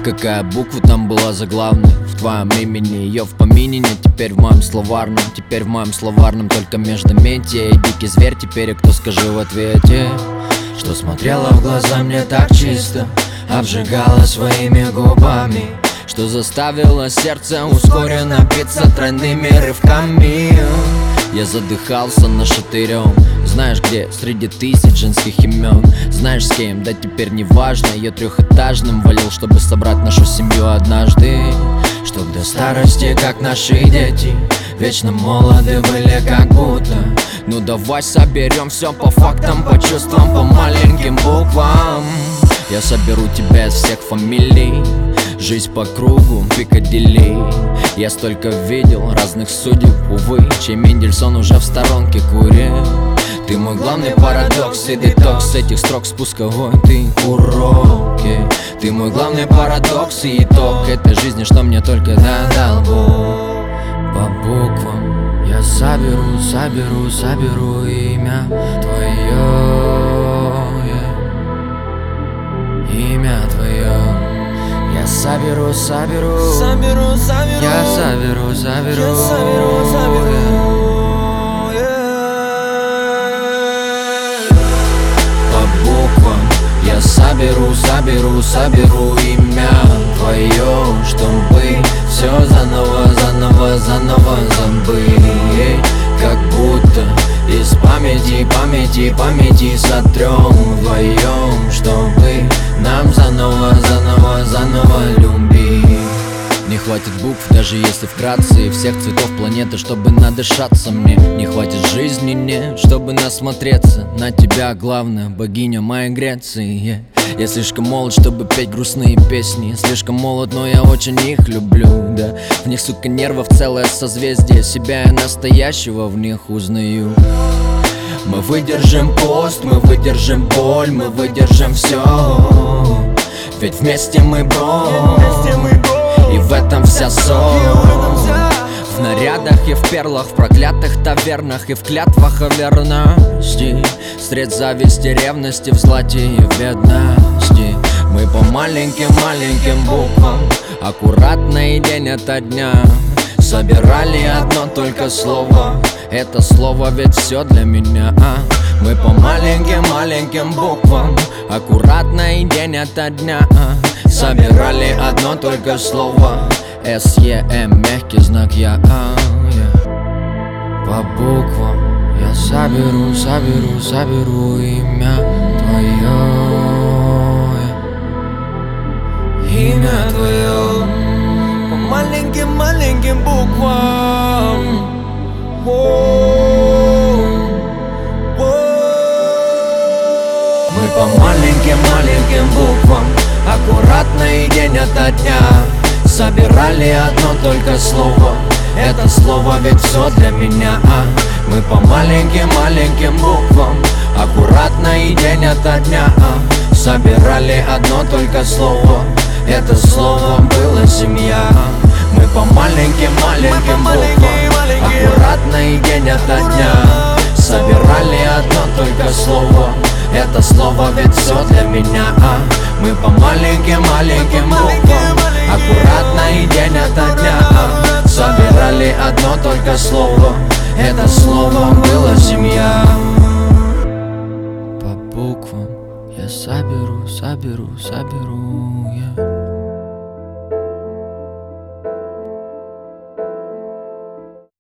Какая буква там была заглавной в твоем имени? Ее в помине нет теперь в моем словарном. Теперь в моем словарном только междометие. И дикий зверь теперь, и кто скажи в ответе? Что смотрела в глаза мне так чисто, обжигала своими губами, что заставило сердце ускоренно биться тройными рывками. Я задыхался нашатырем, знаешь где, среди тысяч женских имен. Знаешь с кем, да теперь не важно. Я трехэтажным валил, чтобы собрать нашу семью однажды. Чтоб до старости, как наши дети, вечно молоды были как будто. Ну давай соберем все по фактам, по чувствам, по маленьким буквам. Я соберу тебя из всех фамилий, жизнь по кругу, Пикадилли. Я столько видел разных судеб, увы, чей Мендельсон уже в сторонке курил. Ты мой главный парадокс и детокс этих строк спусковой, ты уроки. Ты мой главный парадокс и итог этой жизни, что мне только дал Бог. По буквам я соберу имя твое, имя твое. Я соберу, я соберу. По буквам я соберу имя твое, чтобы все заново забыть. Как будто из памяти сотрем вдвоем, чтобы нам заново любить. Не хватит букв, даже если вкратце, и всех цветов планеты, чтобы надышаться мне. Не хватит жизни, не, чтобы насмотреться на тебя, главная богиня моей Греции. Я слишком молод, чтобы петь грустные песни. Слишком молод, но я очень их люблю, да. В них, сука, нервов целое созвездие. Себя я настоящего в них узнаю. Мы выдержим пост, мы выдержим боль, мы выдержим все. Ведь вместе мы бро, и в этом вся соль. В нарядах и в перлах, в проклятых тавернах и в клятвах о верности. Средь зависти, ревности, в злате и в бедности. Мы по маленьким буквам, аккуратно и день ото дня, собирали одно только слово. Это слово ведь все для меня. Мы по маленьким буквам, аккуратно и день ото дня, собирали одно только слово. С-Е-М, мягкий знак я. По буквам я соберу имя твое, имя твое. По маленьким буквам. Мы по маленьким буквам, аккуратно и день ото дня, собирали одно только слово. Это слово ведь все для меня. Мы по маленьким буквам, аккуратно и день ото дня, собирали одно только слово. Это слово было семья. Мы по маленьким буквам, аккуратно и день ото дня, собирали одно только слово. Это слово ведь все для меня. Мы по маленьким буквам, аккуратно и день ото дня, собирали одно только слово. Это слово было семья. По буквам я соберу я